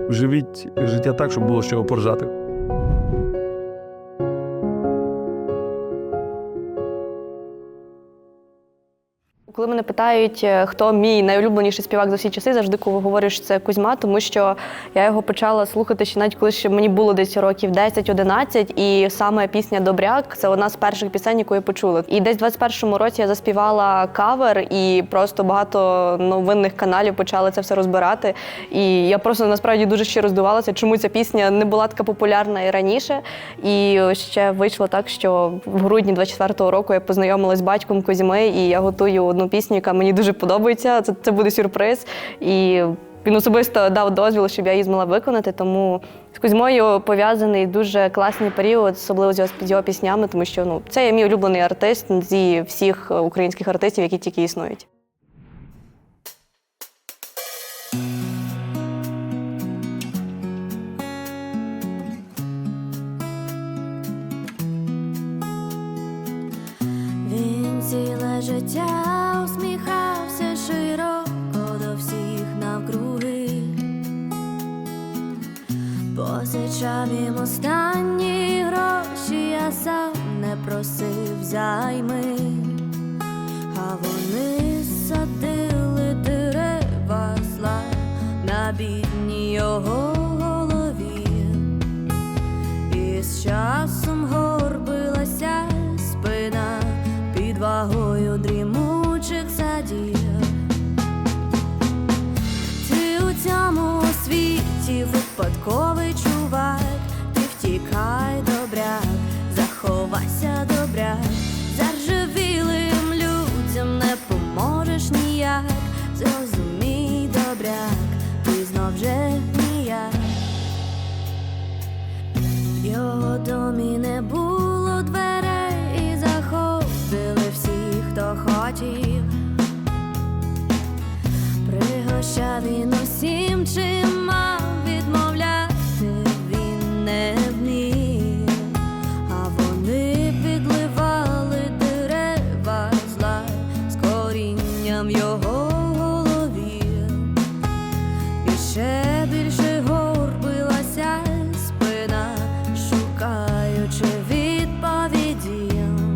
живіть життя так, щоб було з чого поржати. Коли мене питають, хто мій найулюбленіший співак за всі часи, завжди коли говорю, що це Кузьма, тому що я його почала слухати ще навіть коли ще мені було десь років 10-11, і саме пісня «Добряк» – це одна з перших пісень, яку я почула. І десь в 21-му році я заспівала кавер, і просто багато новинних каналів почали це все розбирати. І я просто насправді дуже щиро здивувалася, чому ця пісня не була така популярна і раніше. І ще вийшло так, що в грудні 24-го року я познайомилась з батьком Кузьми, і я готую одну пісню, яка мені дуже подобається. Це буде сюрприз. І він особисто дав дозвіл, щоб я її змогла виконати. Тому з Кузьмою пов'язаний дуже класний період, особливо з його піснями, тому що це є мій улюблений артист зі всіх українських артистів, які тільки існують. Він ціле життя усміхався широко до всіх навкруги, позичав їм останні гроші, я сам не просив займи, а вони садили дерева зла на бідній його голові, і з часом горбилася спина під вагою дрімучих садів. Ти у цьому світі випадковий чувак, ти втікай, добряк, заховайся, добряк, заржавілим людям не поможеш ніяк, зрозумій, добряк, ти знов вже ніяк. В його домі не було дверей, і заходили всі, хто хотів. Пригощав він усім, чим мав, відмовляти він не вмів, а вони підливали дерева зла з корінням в його голові. І ще більше горбилася спина, шукаючи відповіді.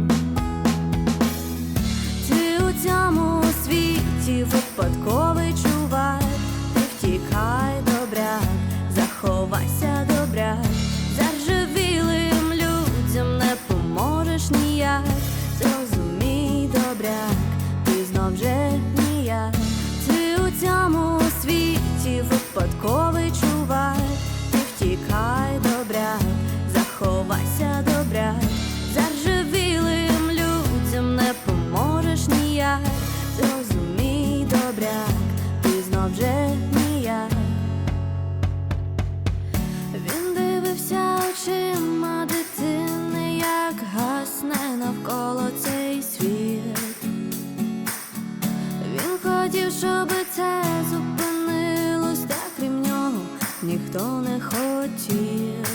Ти у цьому світі випадковий чувак, ти втікай, добряк, заховайся, добряк, заржавілим людям не поможеш ніяк, зрозумій, добряк, ти знов вже ніяк. Ти у цьому світі випадковий чувак, ти втікай, добряк, заховайся, добряк, заржавілим людям не поможеш ніяк, зрозумій, добряк, ти знов вже ніяк. Він дивився очима дитини, як гасне навколо цей світ. Він хотів, щоб це зупинилось, та крім нього ніхто не хотів.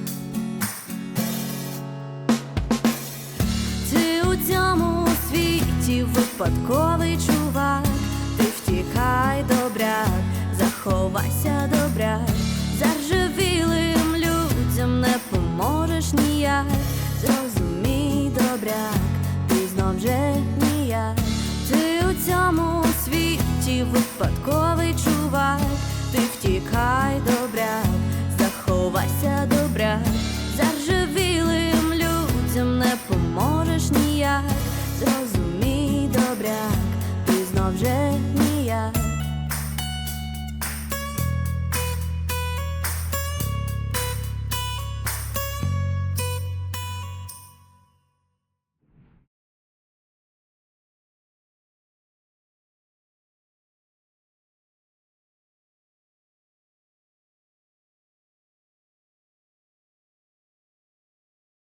Ти у цьому світі випадковий чувак, ти втікай, добряк, заховайся, добряк, заржавілим людям не поможеш ніяк, зрозумій, добряк, ти знов вже ніяк. Ти у цьому світі випадковий чувак,